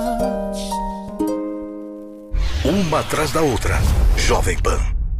Uma atrás da outra. Jovem Pan.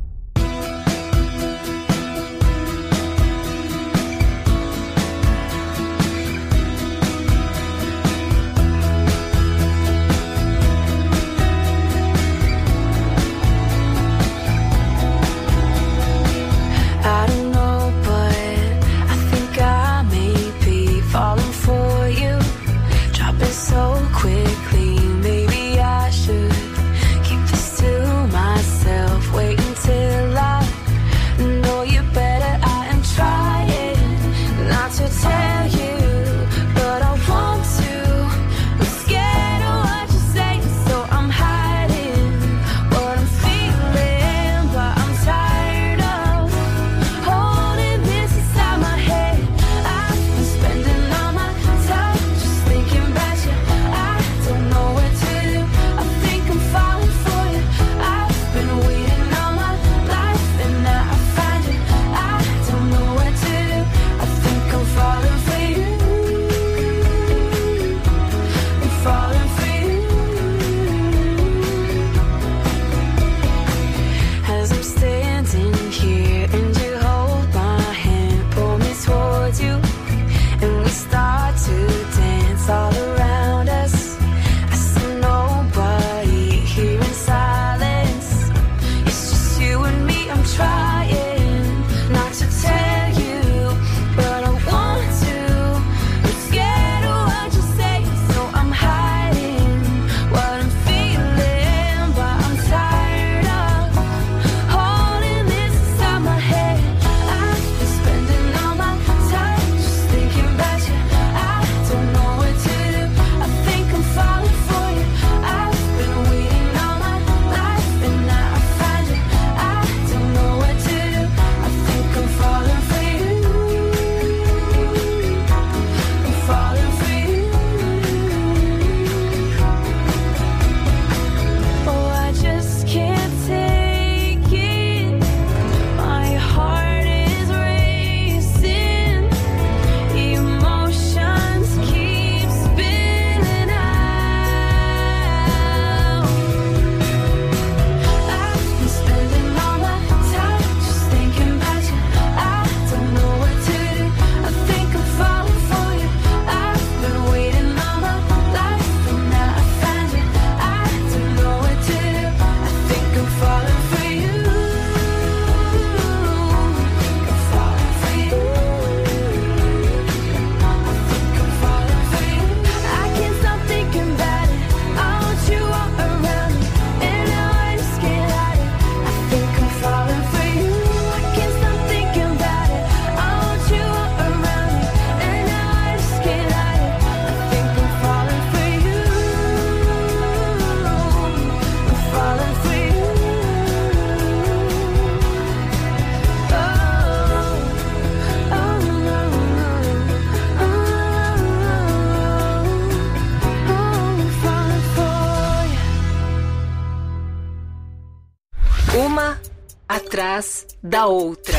Atrás da outra.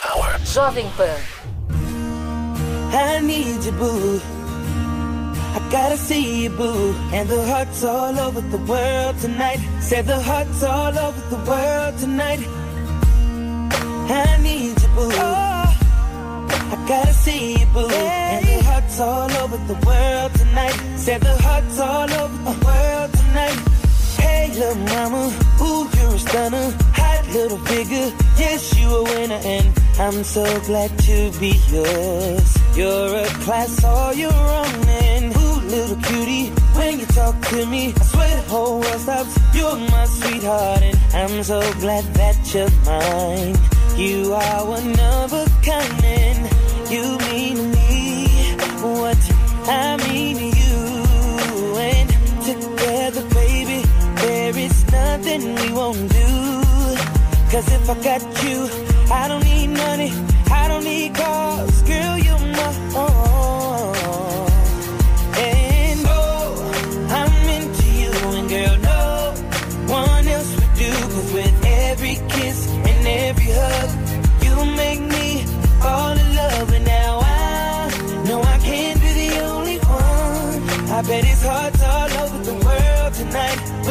Jovem Pan. I need you, boo. I gotta see you, boo. And the hearts all over the world tonight. Said the hearts all over the world tonight. I need you, boo. Oh, I gotta see you, boo. Hey. And the hearts all over the world tonight. Said the hearts all over the world tonight. Hey, little mama, ooh, you're a stunner. Hot little figure, yes, you a winner. And I'm so glad to be yours. You're a class all your own. And ooh, little cutie, when you talk to me, I swear the whole world stops. You're my sweetheart, and I'm so glad that you're mine. You are one of a kind, and you mean to me what I mean to you. And together, baby, there is nothing we won't do. 'Cause if I got you, I don't need money, I don't need cars, girl, you're my own. And oh, I'm into you, and girl, no one else would do. 'Cause with every kiss and every hug, you make me fall in love. And now I know I can't be the only one. I bet it's hearts all over the world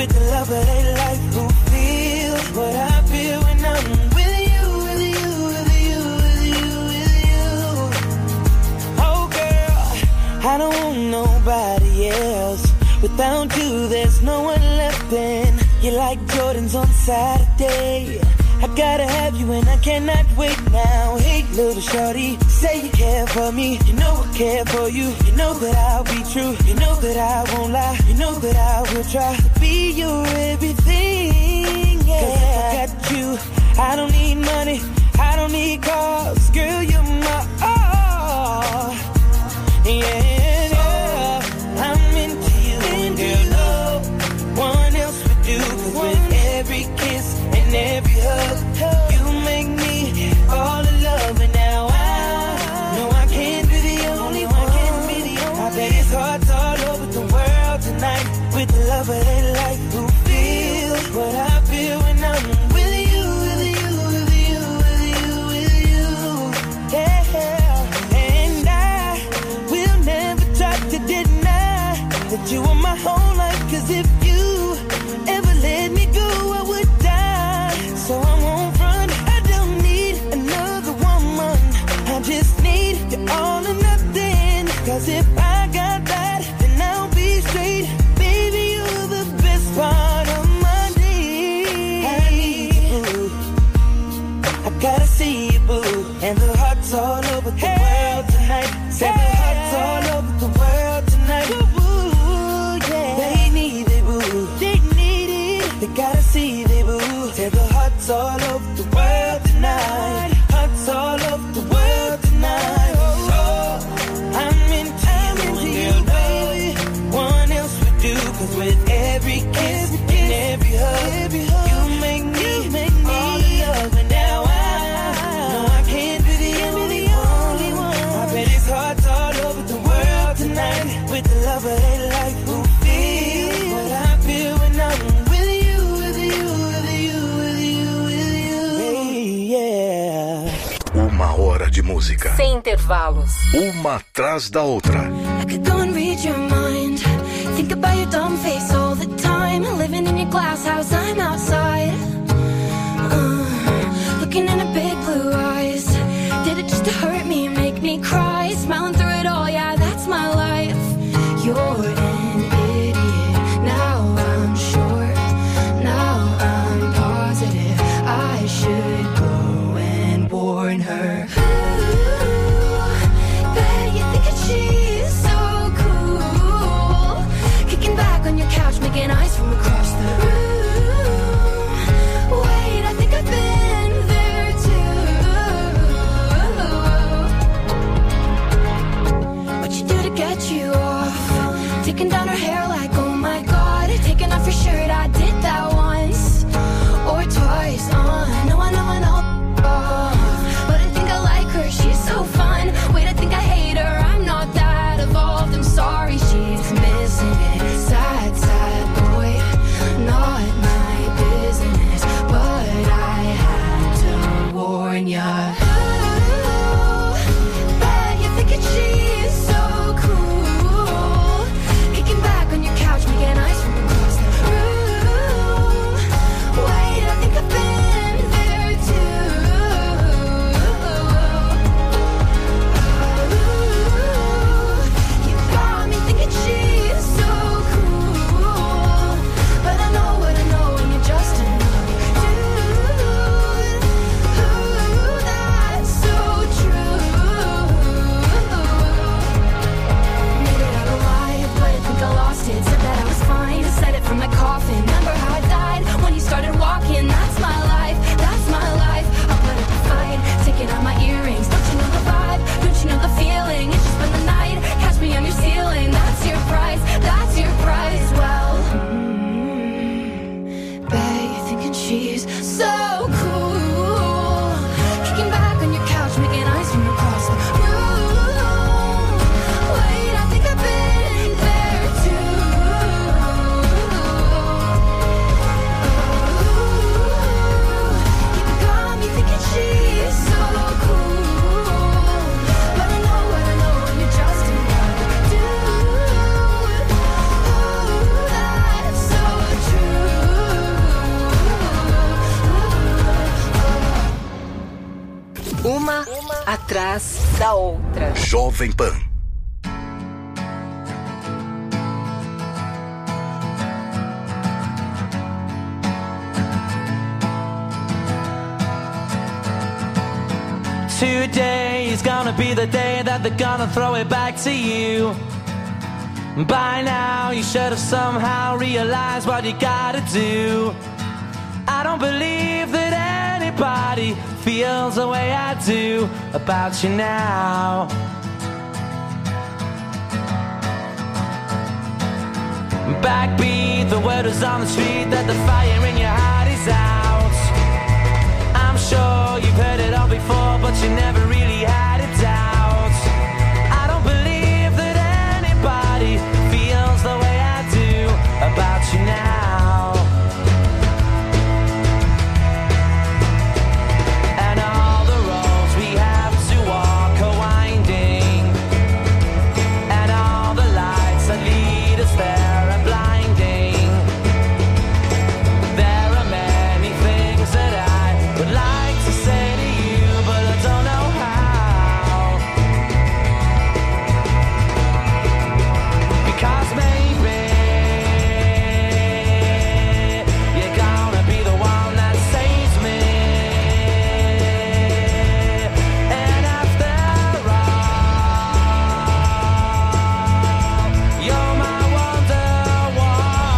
with the love of their life, who feel what I feel when I'm with you, with you, with you, with you, with you. Oh girl, I don't want nobody else. Without you, there's no one left in. You're like Jordans on Saturday. I gotta have you and I cannot wait now. Hey, little shorty, say you care for me. You know I care for you. You know that I'll be true. You know that I won't lie. You know that I will try to be your everything. Yeah. 'Cause if I got you, I don't need money. I don't need cars. Girl, you're my all. Yeah, I'm into you. And girl, no one else would do. 'Cause with every kiss and every hug, you make me all in love. And now I know I can't be the only one. I bet it's hearts all over the world tonight with the love of their life, who feel what I feel when I'm with you, with you, with you, with you, with you. Yeah, and I will never try to deny that you are my whole life. 'Cause if you ever let me go, I would die. So I won't run, I don't need another woman. I just need you all or nothing. 'Cause if I got that, then I'll be straight. Baby, you're the best part of my day. I need you, boo. I gotta see you, boo. And the hearts all over the world tonight. Said the hearts all over the world tonight. Ooh, yeah. They need it, boo. They need it. They gotta see they boo. Said the hearts all over the world tonight. Hearts all over the world tonight. Oh, I'm into you, baby. One else would do. 'Cause with every kiss and every hug, you make me all in love. And now I know I can't be the only one. I bet it's hearts all over the world tonight with the love of their life, who feel what I feel when I'm with you, with you, with you, with you, with you. Hey, yeah. Uma hora de música. Sem intervalos. Uma atrás da outra. I could go and read your mind. Think about your dumb face all the time. Living in your glass house, I'm outside. Looking in a big blue eyes. Did it just to hurt me, make me cry? Smiling through it all, yeah, that's my life. You're an idiot. Now I'm sure. Now I'm positive. I should go and warn her. Bet you think that she's so cool. Kicking back on your couch, making eyes from across the room. atrás da outra. Jovem Pan. Today is gonna be the day that they're gonna throw it back to you. By now you should have somehow realized what you gotta do. I don't believe that anybody feels the way I do about you now. Backbeat, the word is on the street that the fire in your heart is out. I'm sure you've heard it all before, but you never really had a doubt. I don't believe that anybody feels the way I do about you now. And all the roads we have to walk are winding, and all the lights that lead us there are blinding. There are many things that I would like to say to you, but I don't know how. Because maybe you're gonna be the one that saves me. And after all, you're my wonderwall.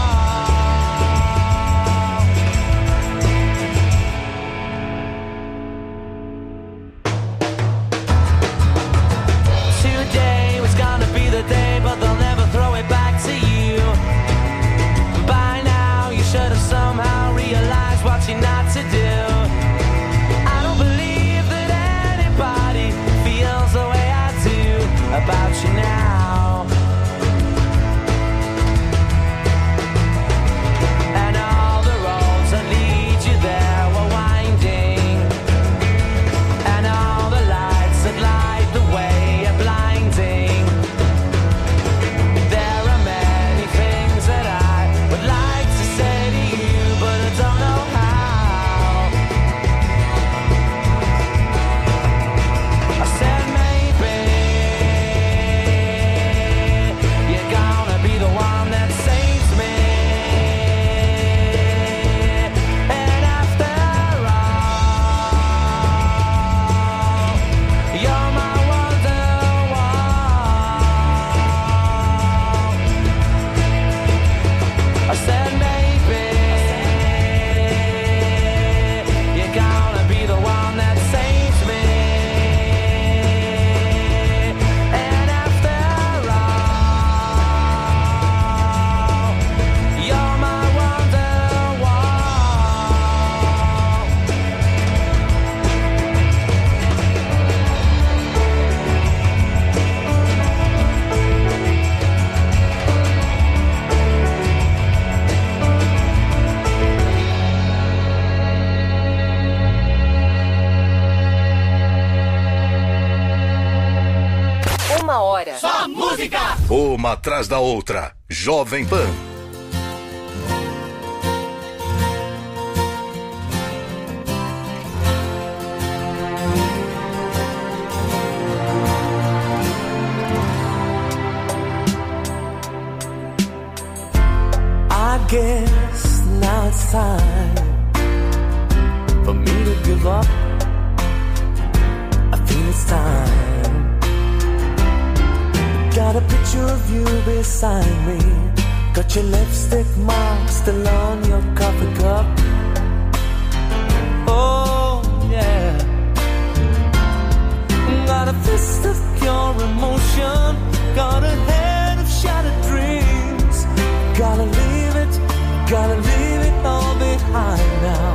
Today was gonna be the day, but they'll never throw it back to you. By now you should have somehow realized what you're not to do. I don't believe that anybody feels the way I do about you now. And all the roads that lead you there were winding, and all the lights that light the way are blinding. There are many things that I would like to say to you, but I don't know how. I said maybe you're gonna be the one that saves me. And after all, you're my wonderwall. I said maybe you're gonna be the one that saves me. And after all, you're my wonderwall. Uma hora. Uma atrás da outra. Jovem Pan. I guess now it's time for me to give up. I feel it's time. Got a picture of you beside me. Got your lipstick mark still on your coffee cup. Oh yeah. Got a fist of pure emotion. Got a head of shattered dreams. Gotta leave it all behind now.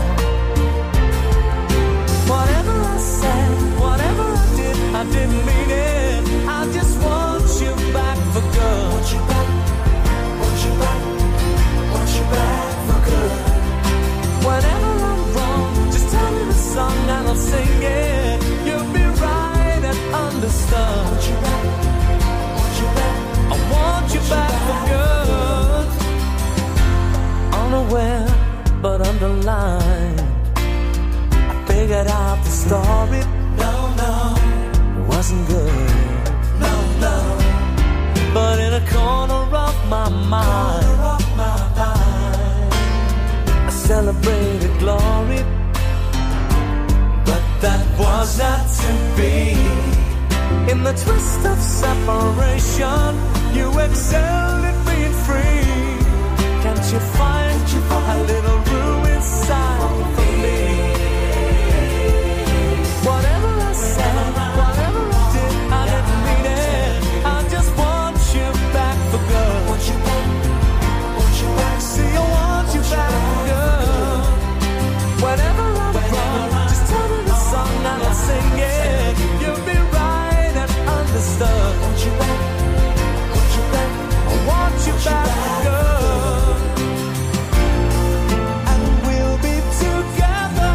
Whatever I said, whatever I did, I didn't mean it. I just want you back for good. Want you back, want you back, want you back for good. Whenever I'm wrong, just tell me the song and I'll sing it. You'll be right and understood. Want you back, want you back, I want you back for good. Unaware but underlined, I figured out the story. No, no, wasn't good. No, no. But in a corner of my mind, I celebrated glory. But that was not to be. In the twist of separation, you excelled at being free. Can't you find a little room inside for me? Whatever I said, whatever I did, I didn't mean it. I just want you back for good. Want you back. See, I want you back for good. Whenever I'm wrong, just tell me the song and I'll sing it. You'll be right and understood. Want you back. I want you back for good. And we'll be together.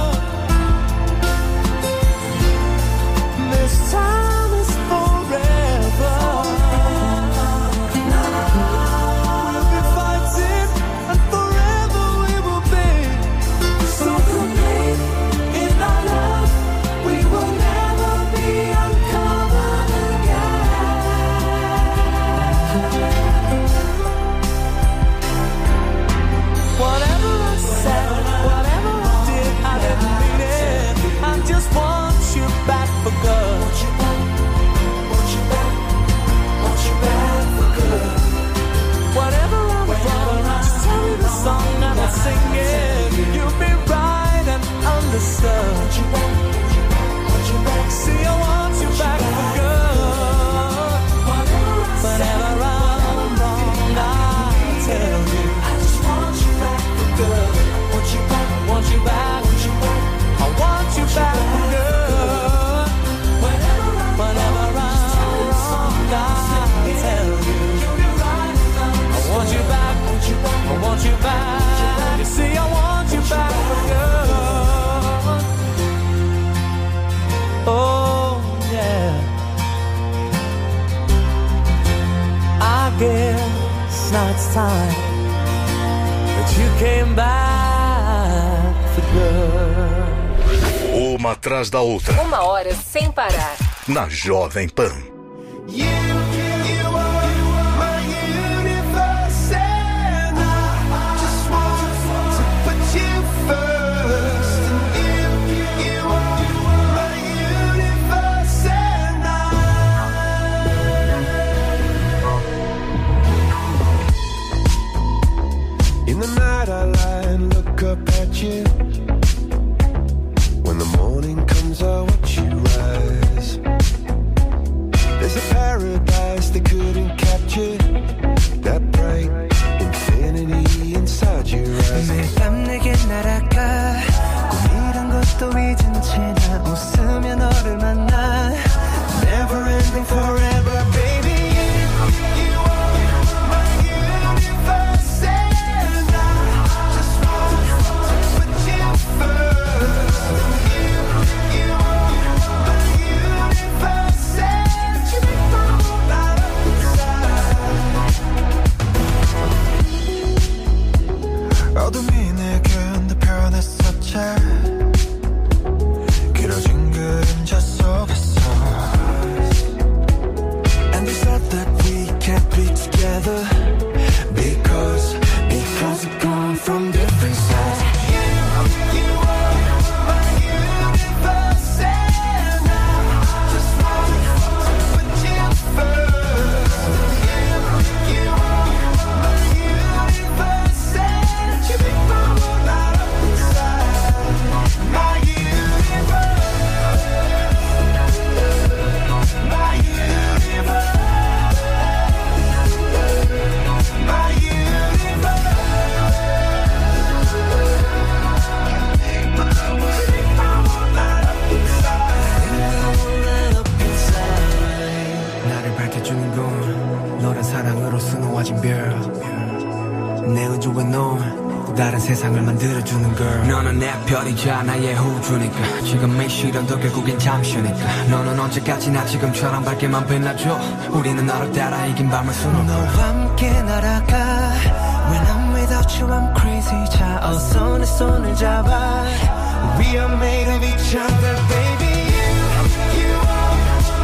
This time is forever. We'll be fighting and forever we will be. So complete in our love, we will never be uncovered again. Whatever I said, whatever I did, I didn't mean it. I just want you back for good. Want you back for good. Whatever I'm wrong, just tell me the song and I'll sing it. You'll be right and understood. See, I want you back for good. Whenever I'm wrong, I'll tell you. I just want you back for good. Want you back. I want you back for good. Whenever I'm wrong, I'll tell you. I want you back. I want you back. You see, I want you back for good. Oh, yeah. I guess now it's time that you came back for good. Uma atrás da outra. 1 hora sem parar. Na Jovem Pan. You are my universe, and I just want to put you first. And you are my universe, and in the night I lie and look up at you. When the morning comes, I watch you rise. There's a paradise they couldn't capture. That bright infinity inside your eyes. 매일 밤 내게 날아가. 꿈이란 것도 잊은 채 나 웃으며 너를 만나. Never ending forever, baby. You are my universe, and I just want to put you first. You are my universe, and you make my whole life inside. 어둠이 내게 내 변했었지. 길어진 그림자 속에서. And they said that we can't be together because we've gone from different sides. You are my universe, and I just want to put you first. You are my universe, and you make my whole life inside. My universe, my universe, my universe. 나를 밝혀주는 건 너란 사랑으로 수놓아진 별. 내 우주에 넌 다른 세상을 만들어주는 girl. 너는 내 별이자 나의 호주니까. 지금의 시련도 결국엔 잠시니까. 너는 언제까지나 지금처럼 밝게만 빛나줘. 우리는 너를 따라 이긴 밤을 수놓아. 너와 함께 날아가. When I'm without you I'm crazy. 자 어서 내 손을 잡아. We are made of each other, baby. You are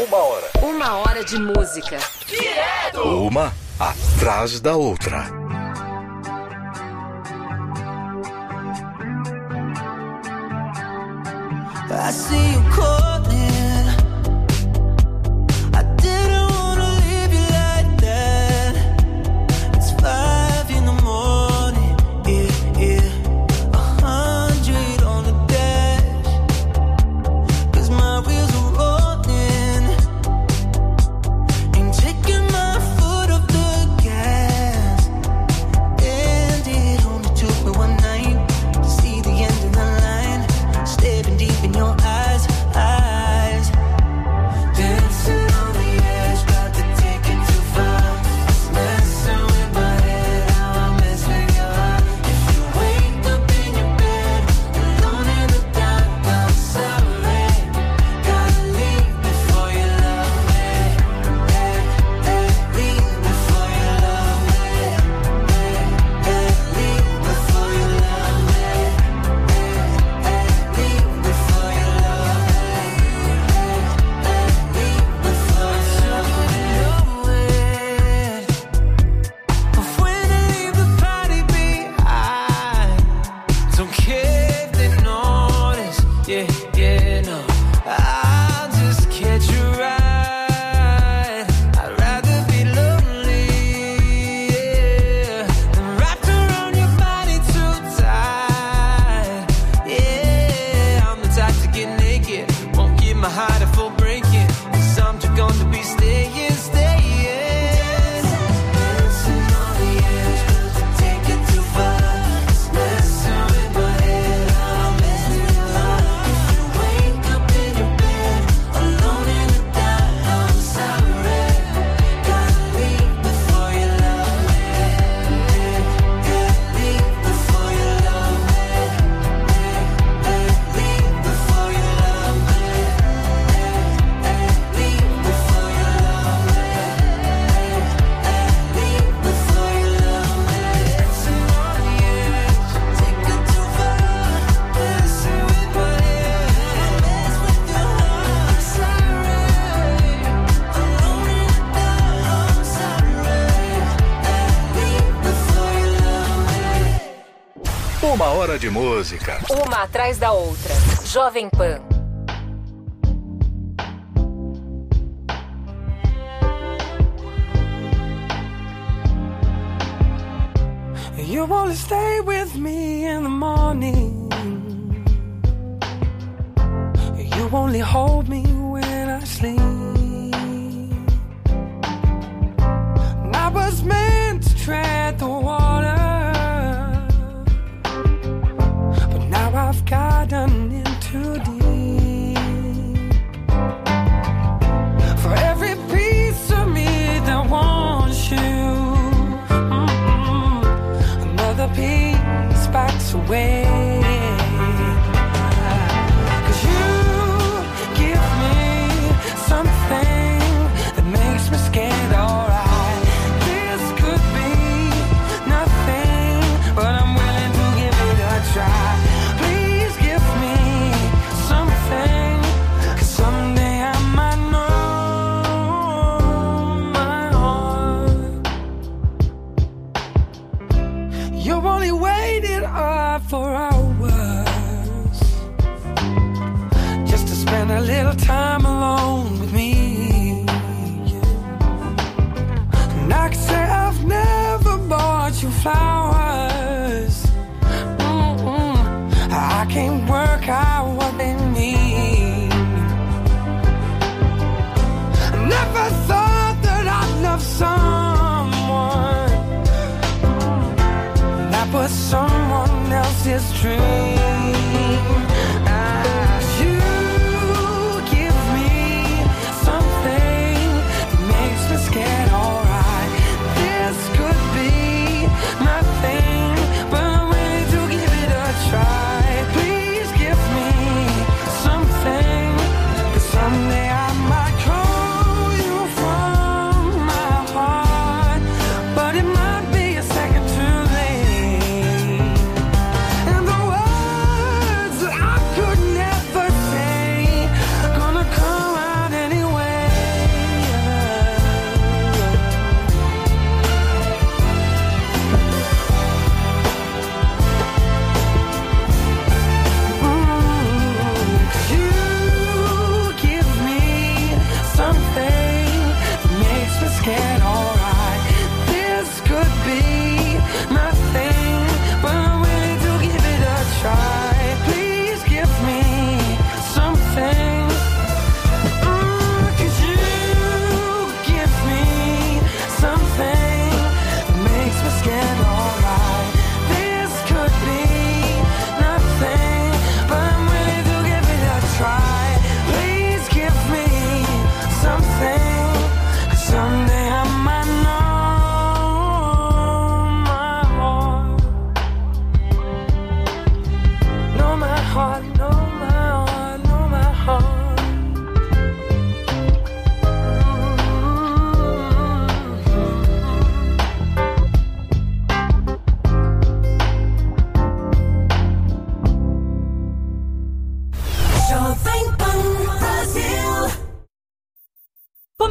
Uma hora de música. Uma atrás da outra. I see you calling. I didn't wanna leave you like that. It's 5 in the morning, yeah. 100 on the dash. 'Cause my wheels are rolling. Ain't taking my foot off the gas. And it only took me one night to see the end of the line. Staring deep in your eyes, eyes. Dancing on the edge, got to take it too far. Messing with my head, how I mess with your heart. If you wake up in your bed, alone in the dark, I'm sorry. Gotta leave before you love me. Leave before you love me. Leave before you love me. Leave before you love me. Leave before you love me. But when I leave the party behind, don't care if they notice. Yeah, no. I'll just catch a ride. I'd rather be lonely, yeah, than wrapped around your body too tight. Yeah, I'm the type to get naked, won't give my heart a full breaking. 'Cause I'm just gonna be staying. Dancing on the edge, 'cause I take it too far. It's messing with my head, I'm messing with your heart. If you wake up in your bed, alone in the dark, I'm sorry. Gotta leave before you love me. Leave before you love me. Leave before you love me. Leave before you love me. Leave before you love me. Dancing on the edge, take it too far. Messing with my head, mess with your heart. Sorry, alone in the dark, I'm sorry. Leave before you love me. Uma hora de música. Uma atrás da outra. Jovem Pan. You only stay with me in the morning. You only hold me when I sleep. And I was meant to tread the water, but now I've gotten in too deep. For every piece of me that wants you, another piece backs away. 'Cause you give me something that makes me scared, alright. This could be nothing, but I'm willing to give it a try. Please give me something, 'cause someday I might know my heart. You only waited up for hours just to spend a little time alone with me. And I can say I've never bought you flowers. I can't work out what they mean. I never thought that I'd love someone that was someone else's dream. You give me something that makes me scared, alright. This could be nothing, but I'm willing to give it a try. Please give me something, 'cause someday I might call you from my heart, but it might be a second too late. And the world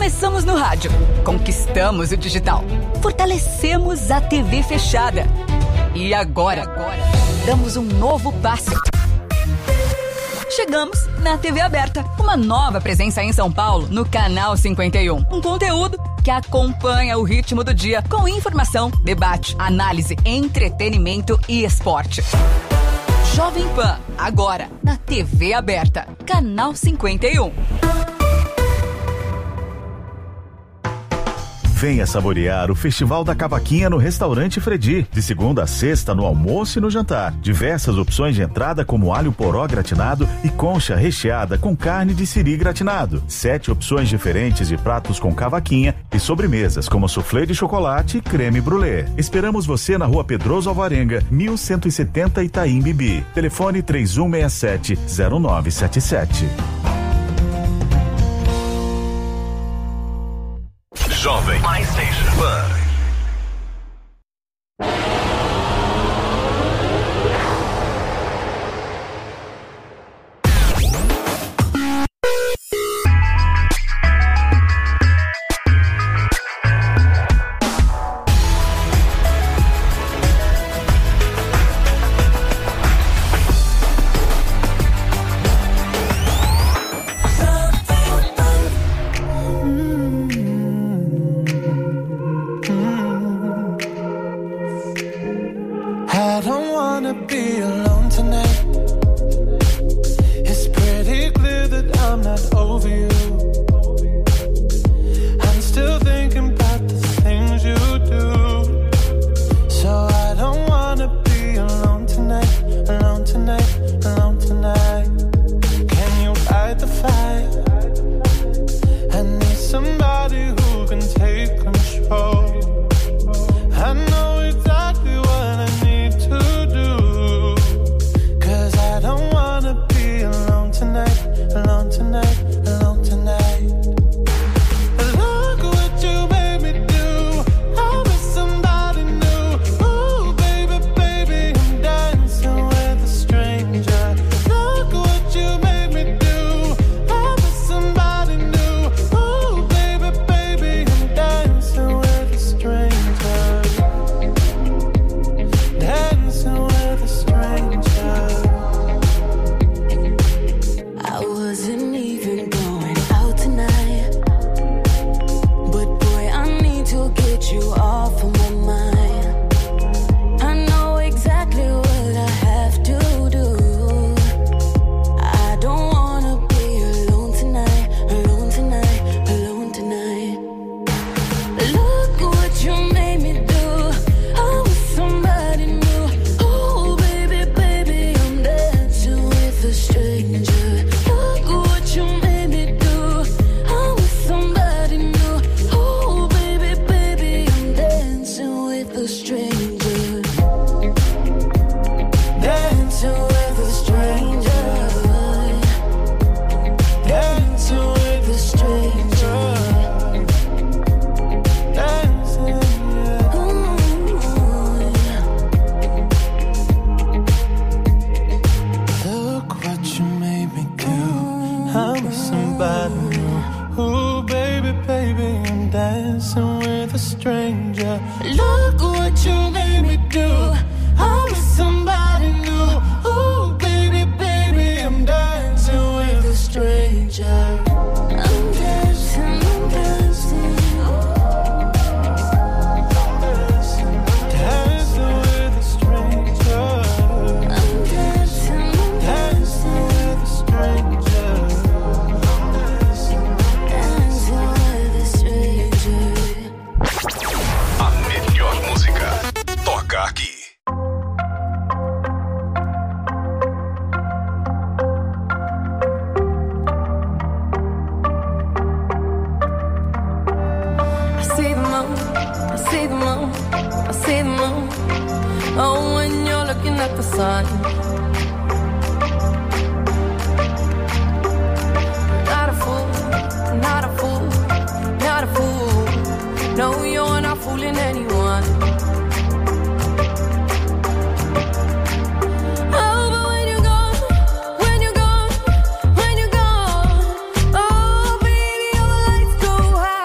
Começamos no rádio, conquistamos o digital, fortalecemos a TV fechada. E agora, damos um novo passo. Chegamos na TV aberta, uma nova presença em São Paulo, no Canal 51. Um conteúdo que acompanha o ritmo do dia, com informação, debate, análise, entretenimento e esporte. Jovem Pan, agora na TV aberta, Canal 51. Venha saborear o Festival da Cavaquinha no Restaurante Fredi, de segunda a sexta no almoço e no jantar. Diversas opções de entrada como alho poró gratinado e concha recheada com carne de siri gratinado. 7 opções diferentes de pratos com cavaquinha e sobremesas como soufflé de chocolate e creme brulee. Esperamos você na Rua Pedroso Alvarenga, 1170 Itaim Bibi. Telefone 3167-0977. Jovem Mais Station Pan. When you go, oh baby, all the lights go high.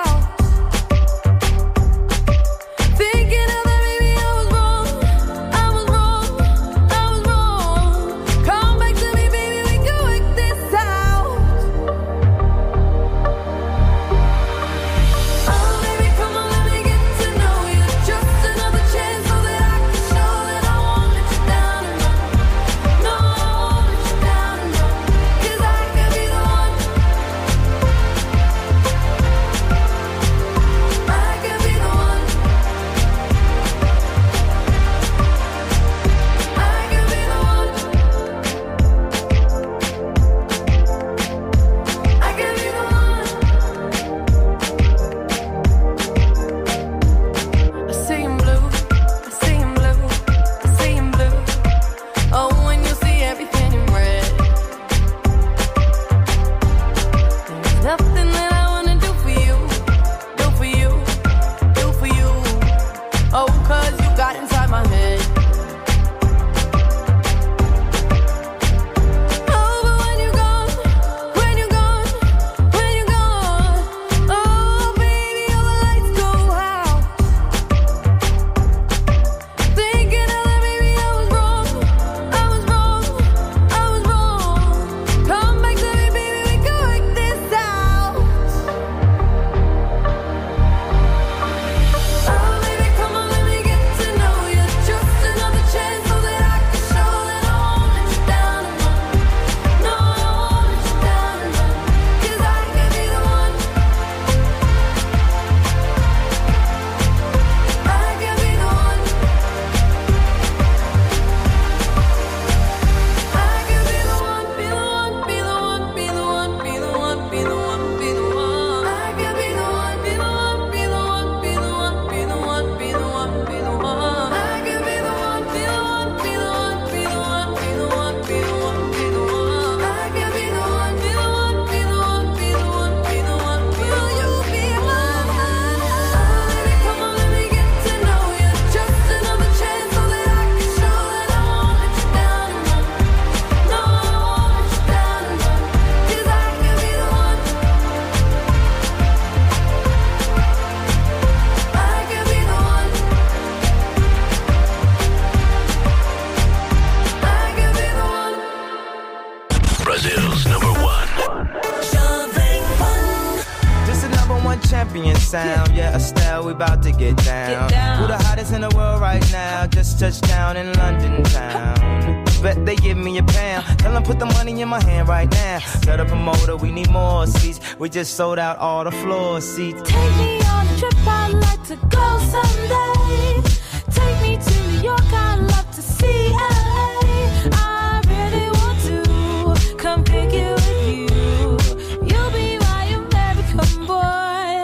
champion sound. Yeah, Estelle, we about to get down. Who the hottest in the world right now? Just touched down in London town. Bet they give me a pound. Tell them put the money in my hand right now. Tell the promoter we need more seats. We just sold out all the floor seats. Take me on a trip, I'd like to go someday. Take me to New York, I'd love to see LA. I really want to come pick you with you. You'll be my American boy.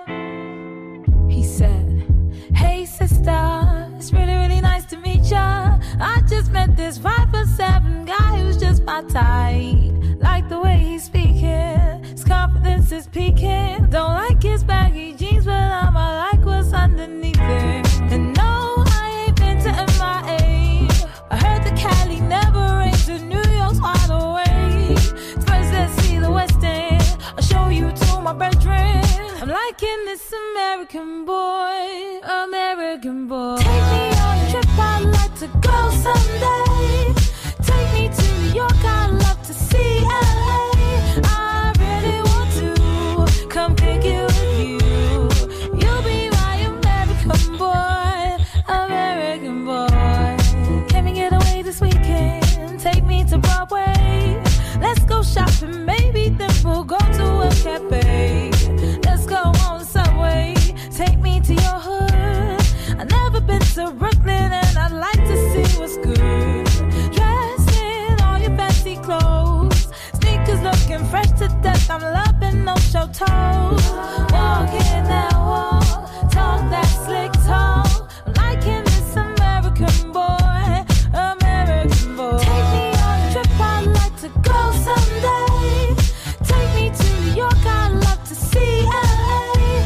He said, hey sister, it's really, really nice to meet ya. I just met this 5'7" guy who's just my type. Like the way he's speaking, his confidence is peaking. Don't like his baggy jeans, but I'ma like what's underneath it. And no, I ain't been to MIA. I heard the Cali never rains, and New York's wide awake. First let's see the West End, I'll show you to my bedroom. I'm liking this American boy, American boy. Take me on a trip, I'd like to go someday. Take me to New York, I'd love to see LA. I really want to come pick you with you. You'll be my American boy, American boy. Can we get away this weekend? Take me to Broadway. Let's go shopping, maybe then we'll go to a cafe. Let's go on the subway, take me to your hood. I've never been to Brooklyn and I'd like to see what's good. Dressed in all your fancy clothes, sneakers looking fresh to death. I'm loving no show toes. Walking that walk, talk that slick talk. I'm liking this American boy, American boy. Take me on a trip, I'd like to go someday. Take me to New York, I'd love to see LA.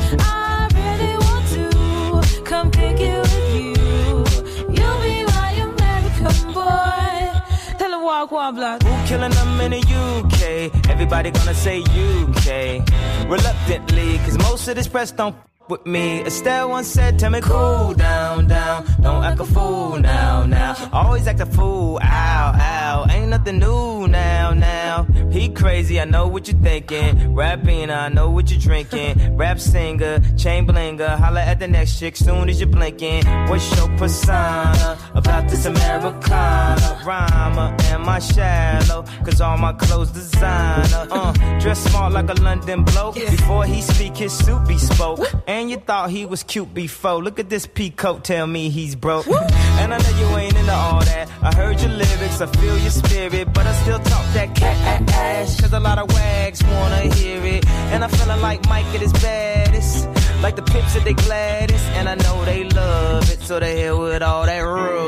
I really want to come pick you with you. You'll be my American boy. Tell him walk one block. Who killing them in the UK? Everybody gonna say UK. Reluctantly, cause most of this press don't with me. Estelle once said, tell me cool down, down. Don't act a fool now, now. Always act a fool, ow, ow. Ain't nothing new now, now. He crazy, I know what you're thinking. Rapping, I know what you're drinking. Rap singer, chain blinger. Holla at the next chick soon as you're blinking. What's your persona about this Americana? Rhymer, am I shallow? Cause all my clothes designer. Dress smart like a London bloke. Before he speak, his suit be spoke. And you thought he was cute before. Look at this peacoat, tell me he's broke. And I know you ain't into all that. I heard your lyrics, I feel your spirit, but I still talk that cash. Cause a lot of wags wanna hear it. And I'm feeling like Mike at his baddest. Like the Pips at they gladdest. And I know they love it, so they hell with all that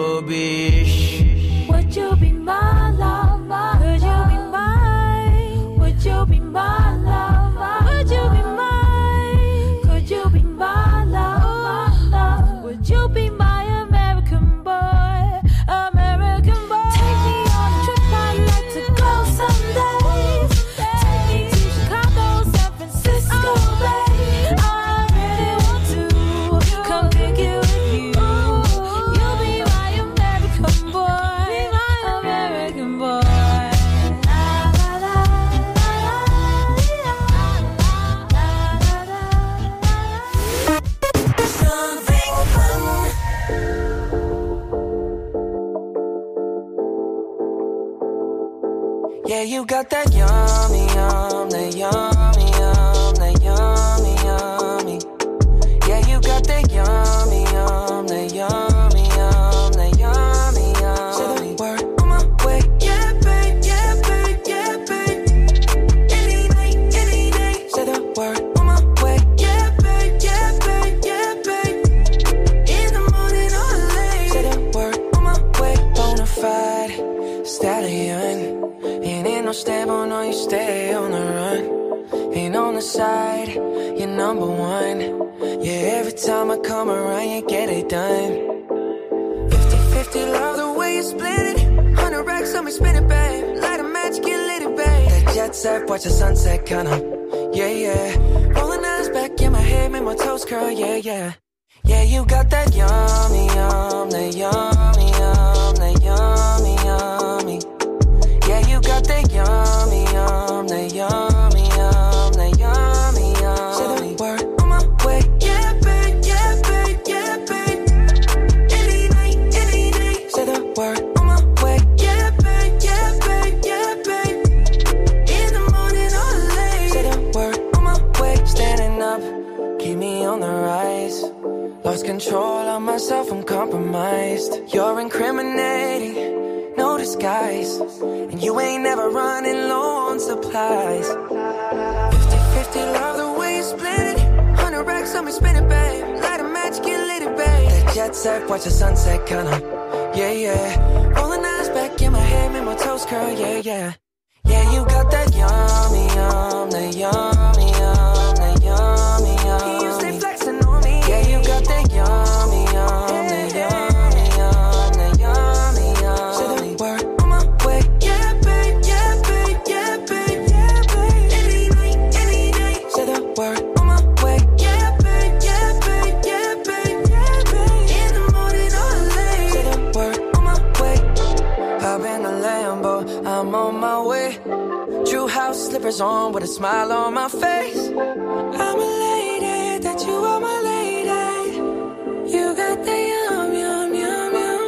rubbish. Would you be my lover? Could you be mine? Would you be my lover? Would you be mine? Could you be my lover? Would you be my American boy? American boy. Take me on a trip, I'd like to go someday. Take me to Chicago, San Francisco, Bay. I really want to come pick you with you. You'll be my American boy, American boy. Yeah, you got that yummy, yum, that yummy, yum, that yummy, yummy. Yeah, you got that yummy, yum, that yummy, yum, that yummy, yummy. Say the word on my way. Yeah, babe, yeah, babe, yeah, babe. Any night, any day. Say the word on my way. Yeah, babe, yeah, babe, yeah, babe. In the morning or late. Say the word on my way. Bonafide stallion. Ain't no stable, no, you stay on the run. Ain't on the side, you're number one. Yeah, every time I come around, you get it done. 50-50, love the way you split it. 100 racks on me, spin it, babe. Light a match, get lit, babe. That jet set, watch the sunset, kinda. Yeah, yeah. Rolling eyes back in my head, make my toes curl, yeah, yeah. Yeah, you got that yummy, yum, that yummy, yum, that yummy, yummy. Yeah, you got that yummy, yum, that yummy, yum, that yummy, yummy. Say the word. up, keep me on the rise. Lost control of myself, I'm compromised. You're incriminating, no disguise. And you ain't never running low on supplies. 50-50, love the way you split it. 100 racks on me, spin it, babe. Light a match, get lit, it, babe. That jet set, watch the sunset, kinda. Yeah, yeah. Rolling eyes back in my head, make my toes curl, yeah, yeah. Yeah, you got that yummy, yum, that yummy, yum, that yummy, yum. You stay flexing on me. Yeah, you got that yummy, yum, that yummy, yum, that yummy, yum. Say the word on my way. Yeah, babe, yeah, babe, yeah, babe, yeah, babe. Any night, any day. Say the word on my way. Yeah, babe, yeah, babe, yeah, babe, yeah, babe. In the morning or late. Say the word on my way. Hop in the Lambo, I'm on my way. True house slippers on with a smile on my face. I'm elated that you are my lady. You got the yum, yum, yum, yum.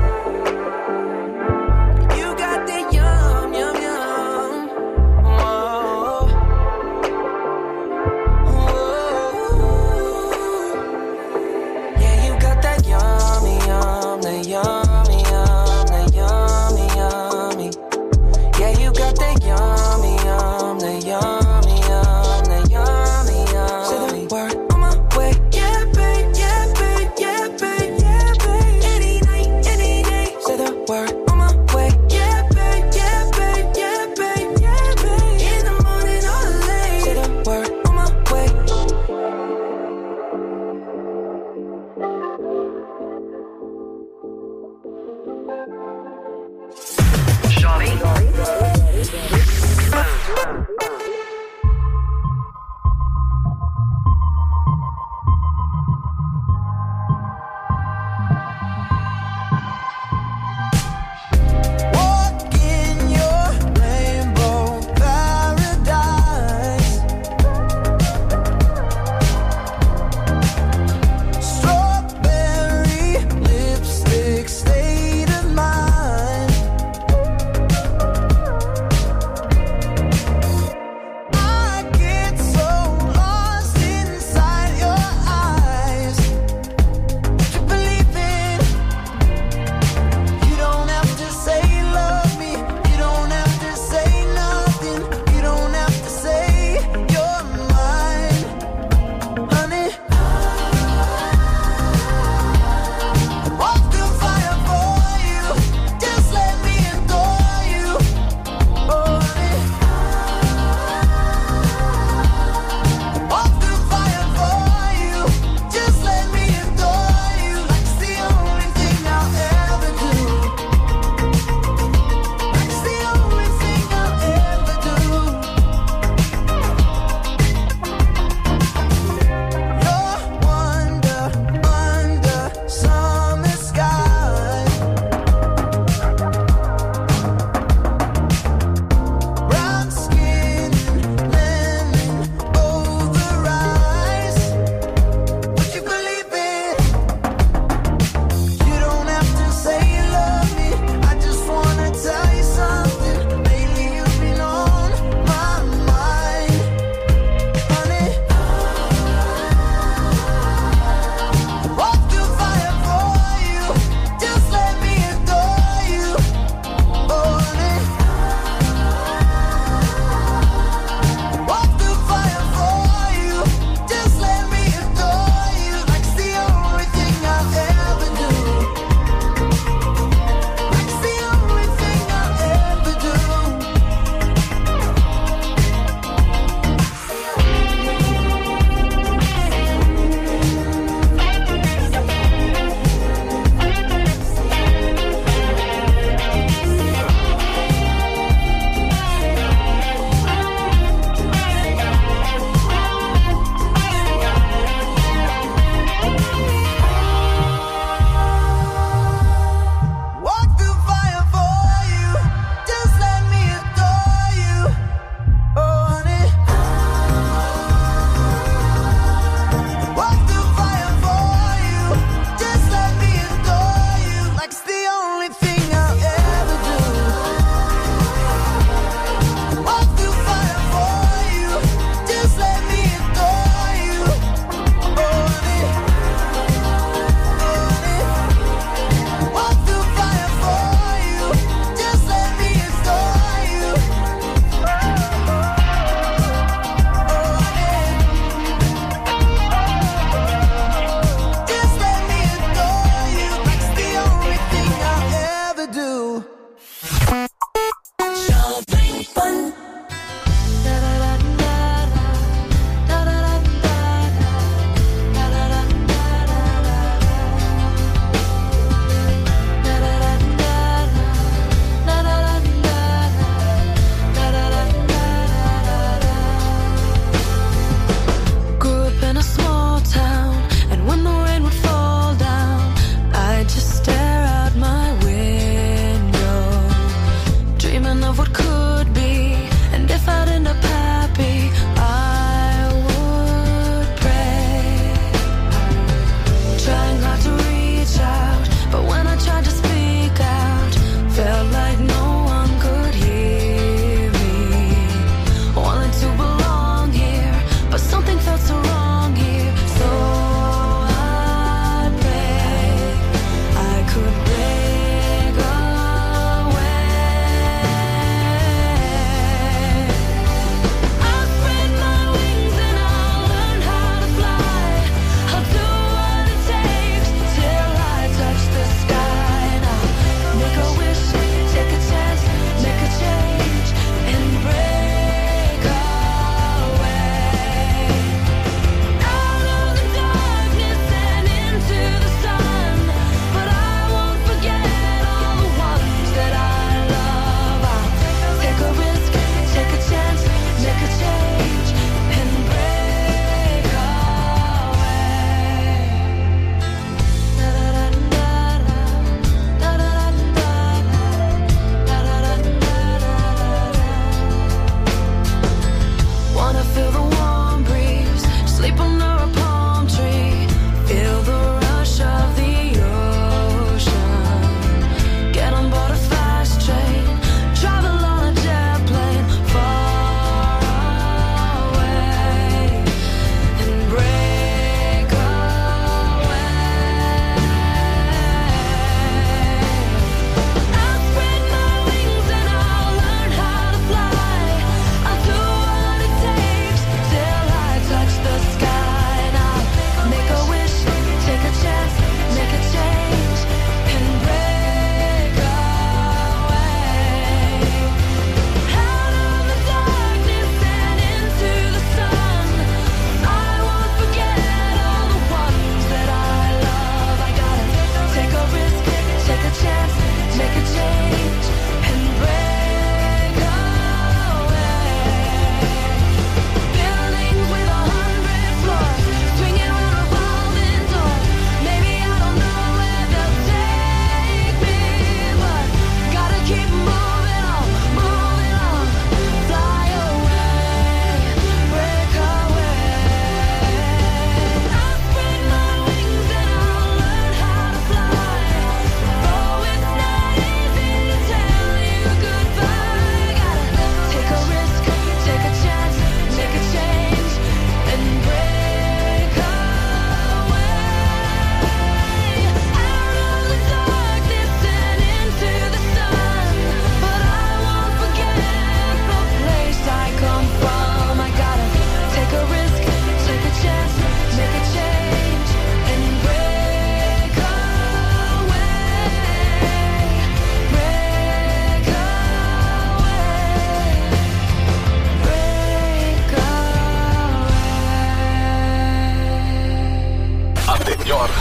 You got the yum, yum, yum. Whoa. Whoa. Yeah, you got that yummy, yum, that yummy, yum, that yummy, yummy. Yeah, you got that yummy, yum, that yummy, yum, that yummy,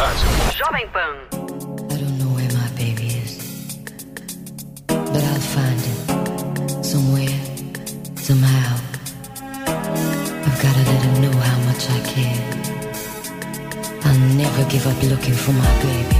rádio. Jovem Pan. I don't know where my baby is, but I'll find him somewhere, somehow. I've gotta let him know how much I care. I'll never give up looking for my baby.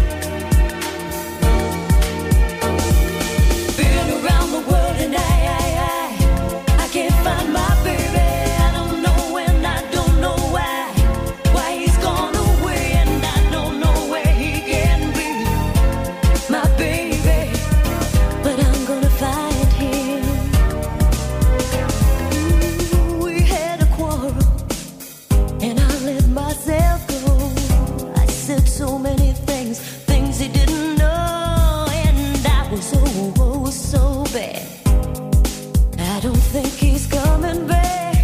Been around the world and I can't find my baby. I don't know and I don't know why he's gone away, and I don't know where he can be, my baby. But I'm gonna find him. We had a quarrel and I let myself go. I said so many things he didn't know, and I was so bad. I don't think he's coming back.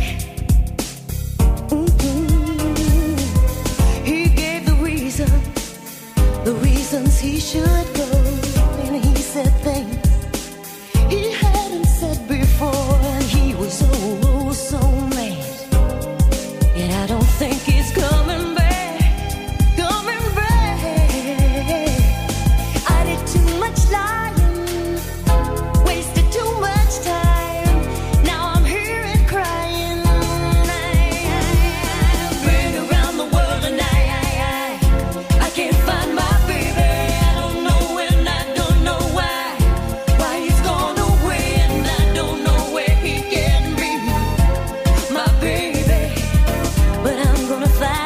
He gave the reasons he should go, and he said things he hadn't said before, and he was so mad. And I don't think he's coming back. I did too much lying, wasted too much time. Now I'm here and crying. I've been around the world and I can't find my baby. I don't know and I don't know why he's gone away, and I don't know where he can be, my baby. But I'm gonna find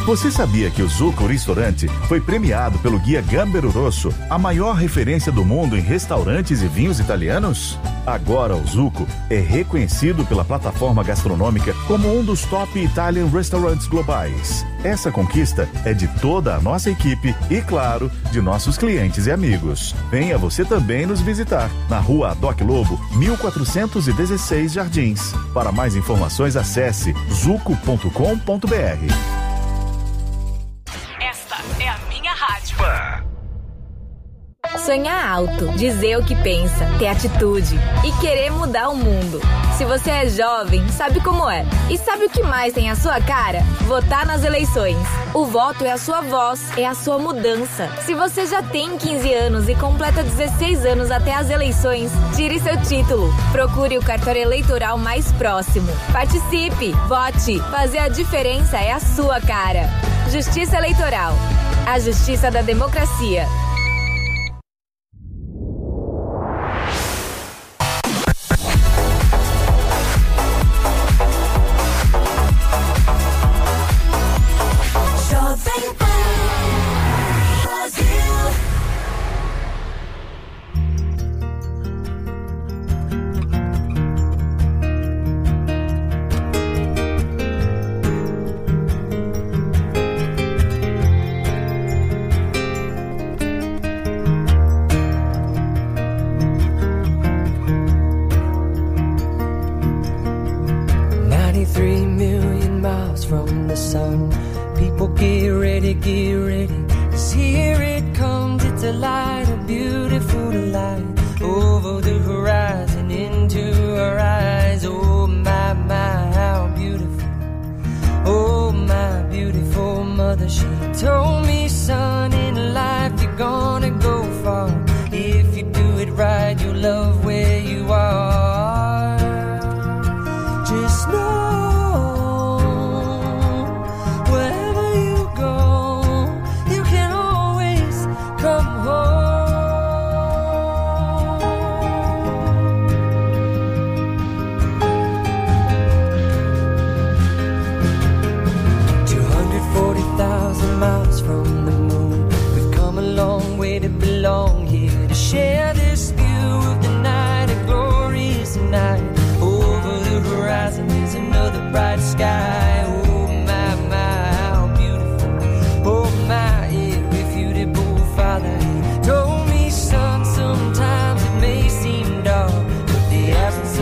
Você sabia que o Zucco Ristorante foi premiado pelo Guia Gambero Rosso, a maior referência do mundo em restaurantes e vinhos italianos? Agora o Zucco é reconhecido pela plataforma gastronômica como um dos top Italian Restaurants globais. Essa conquista é de toda a nossa equipe e, claro, de nossos clientes e amigos. Venha você também nos visitar na Rua Doc Lobo, 1416 Jardins. Para mais informações, acesse zucco.com.br. Esta é a minha rádio. Sonhar alto, dizer o que pensa, ter atitude e querer mudar o mundo. Se você é jovem, sabe como é. E sabe o que mais tem a sua cara? Votar nas eleições. O voto é a sua voz, é a sua mudança. Se você já tem 15 anos e completa 16 anos até as eleições, tire seu título. Procure o cartório eleitoral mais próximo. Participe, vote. Fazer a diferença é a sua cara. Justiça Eleitoral. A justiça da democracia.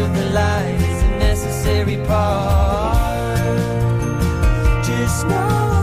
Just know